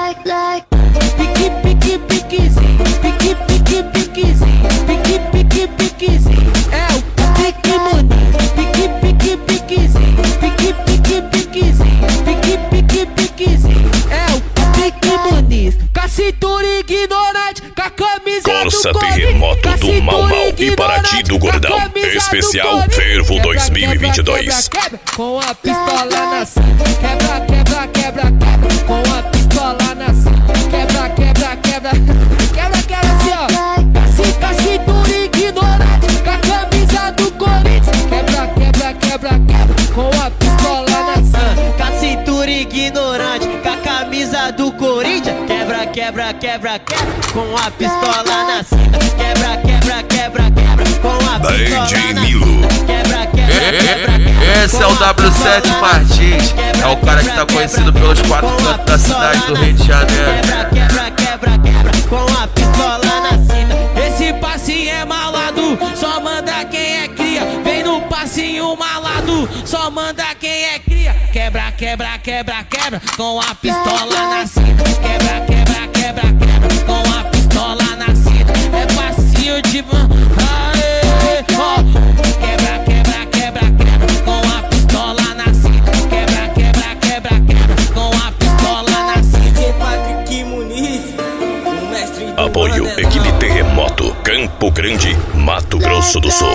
Pique, pique, piquezinho, pique, pique, piquezinho, pique, pique, piquezinho. É o Pique Muniz. Pique, pique, piquezinho, pique, pique, piquezinho, pique, pique, piquezinho. É o Pique Muniz. Com a cintura ignorante, com a camisa Corsa do Terremoto do Mau Mau e Paraty do Gordão. Especial Fervo 2022. Com a pistola na cinta. Quebra, quebra, quebra, quebra. Com a pistola na cinta. Quebra, quebra, quebra. Quebra, quebra assim, ó. Com a cintura ignorante, com a camisa do Corinthians. Quebra, quebra, quebra, quebra. Com a pistola na cinta. Com a cintura ignorante, com a camisa do Corinthians. Quebra, quebra, quebra, quebra. Com a pistola na cinta. Quebra, quebra, quebra, quebra. Com a pistola na cinta. Quebra, quebra, quebra, quebra. Esse é o W7 Martins. É o cara que tá conhecido pelos quatro cantos da cidade do Rio de Janeiro. Quebra, quebra, quebra, quebra. Com a pistola na cinta. Esse passinho é malado, só manda quem é cria. Vem no passinho malado, só manda quem é cria. Quebra, quebra, quebra, quebra. Com a pistola na cinta. Quebra, quebra, quebra, quebra. Com a pistola na cinta. É passinho de aê, ó. Quebra, quebra, quebra, quebra. Com a pistola na cinta. Quebra, quebra, quebra, quebra. Com a pistola na cinta. Pique Muniz, o mestre do Apoio Equipe Terremoto, Campo Grande, Mato Grosso do Sul.